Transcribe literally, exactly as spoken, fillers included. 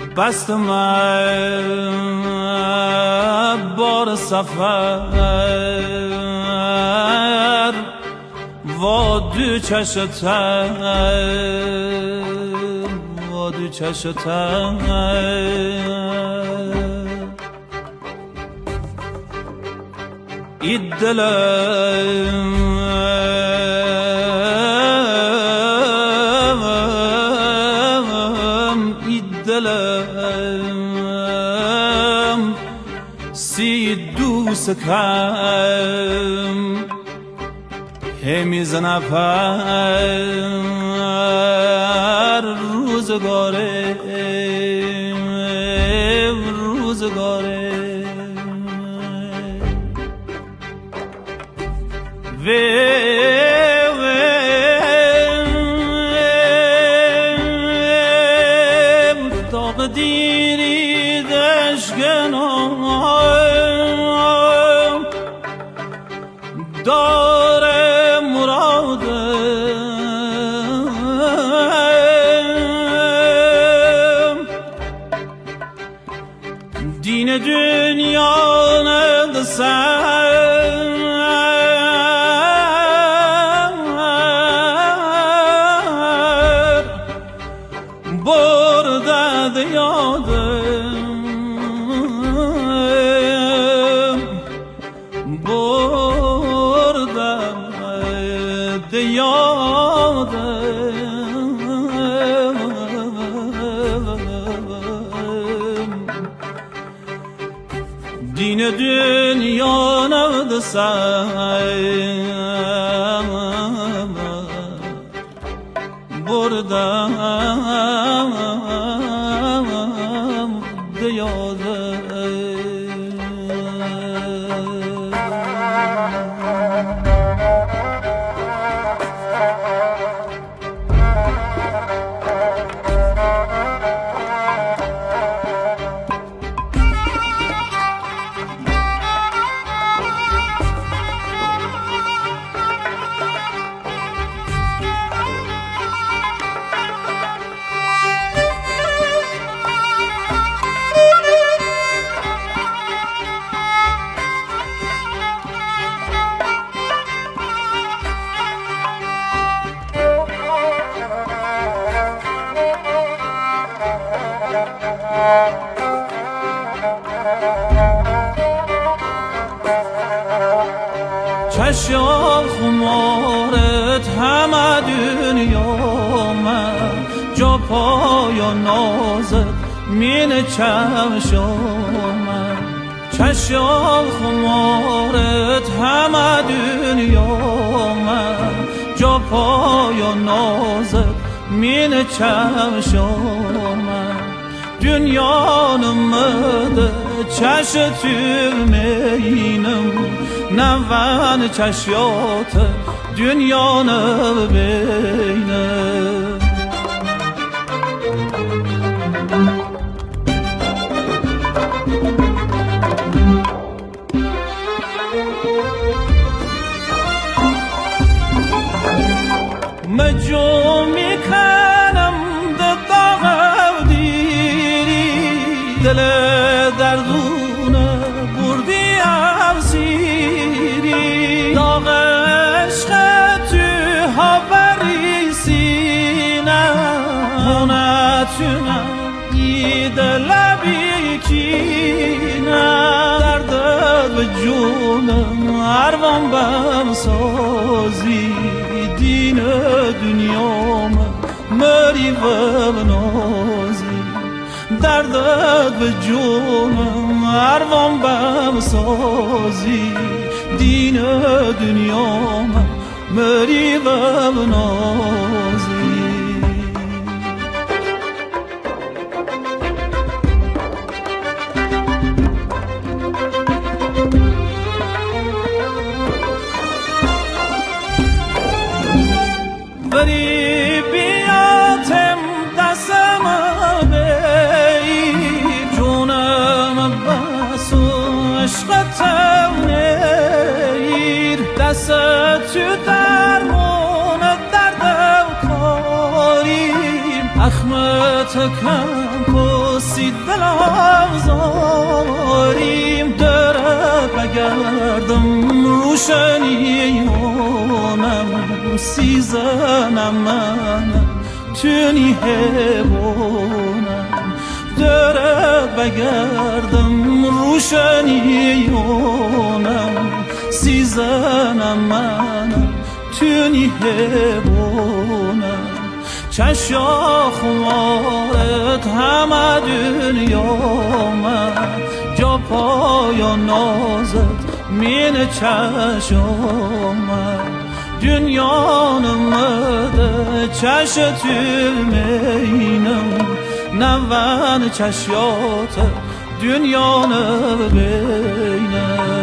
بست من بار سفر و دو چشتم و دو چشتم ای دلم ای دلم سی دوست کم همیزنه پر روزگاره روزگاره ویم تاق دیری دشگنام داره مرادم دین دنیا ندسم برده یادم برده یادم دین دنیا ندسم بردم دیاده چشم خمارت همه دنیا من جا پایا نازت مین چشم من چشم خمارت همه دنیا من جا پایا نازت مین چشم من دنیا نمده چش تو مینم نوان چشیات دنیا نبینه مجو میکنم ده داغ دیری دل دردونه بردی افزیری داغ عشق تو هاوری سینه نتونم ای دل بیکینه دردت به جونم عروان بم سازی دین دنیام مری و نازی دردت به جونم عروان بم سازی دین دنیام مری و نازی بری بیاتم دستم بی جونم بس و عشقتم نیر دست تو درمون دردم کاریم اخمت کم کسی سی دل آزاریم دارد بگردم روشنیونم سیزنم منم تونی هبونم دارد بگردم روشنیونم سیزنم منم تونی هبونم چشا خمارت همه دنیا من جا پایا نازت مین چشا من دنیا نمده چش تلمینم نوان چشیات دنیا نبینم